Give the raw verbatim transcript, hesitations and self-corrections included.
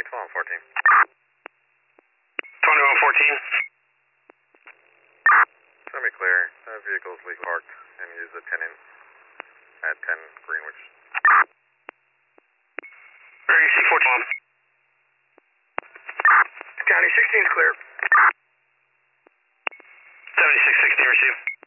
twelve fourteen. twenty-one fourteen. Show me clear. That vehicle's legally parked and use the tenant at ten Greenwich. Ready, C fourteen. County sixteen is clear. seventy-six sixteen received.